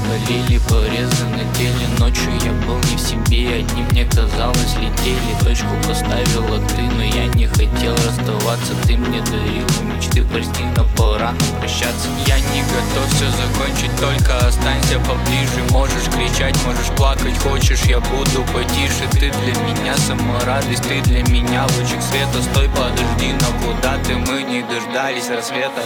болели, порезы на теле. Ночью я был не в себе, одни мне казалось летели. Точку поставила ты, но я не хотел расставаться. Ты мне дарила мечты, прости, но пора нам прощаться. Я не готов все закончить, только останься поближе. Можешь кричать, можешь плакать, хочешь, я буду потише. Ты для меня сама радость, ты для меня лучик света. Стой, подожди, но куда ты? Мы не дождались рассвета.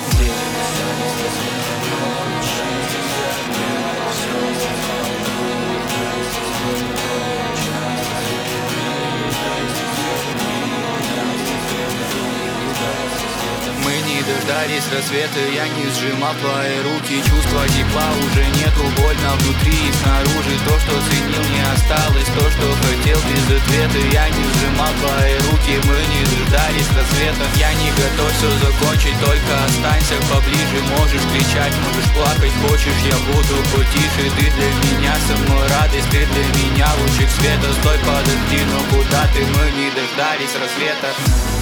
Мы не дождались рассвета, я не сжимал твои руки. Чувства тепла уже нету, больно внутри и снаружи. То, что ценил, не осталось, то, что хотел без ответа. Я не сжимал твои руки, мы не дождались рассвета. Я не готов все закончить, только останься поближе. Можешь кричать, можешь плакать, хочешь, я буду потише. Ты для меня самая радость, ты для меня лучик света. Стой, подожди, но куда ты? Мы не дождались рассвета.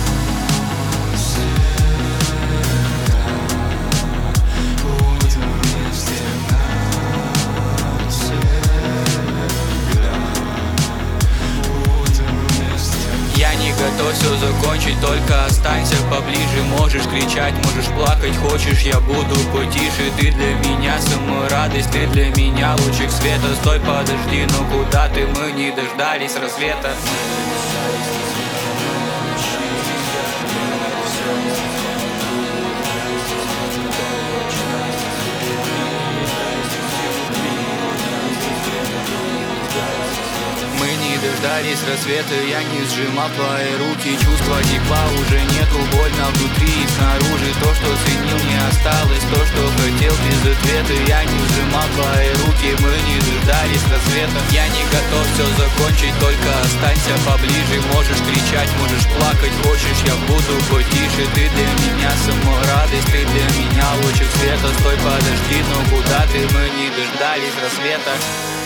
Я не готов все закончить, только останься поближе. Можешь кричать, можешь плакать, хочешь, я буду потише. Ты для меня самая радость, ты для меня лучик света. Стой, подожди, но куда ты? Мы не дождались рассвета. Мы не дождались рассвета, я не сжимал твои руки. Чувства тепла уже нету, больно внутри и снаружи. То, что ценил, не осталось, то, что хотел без ответа. Я не сжимал твои руки, мы не дождались рассвета. Я не готов все закончить, только останься поближе. Можешь кричать, можешь плакать, хочешь, я буду потише. Ты для меня самая радость, ты для меня лучик света. Стой, подожди, но куда ты? Мы не дождались рассвета.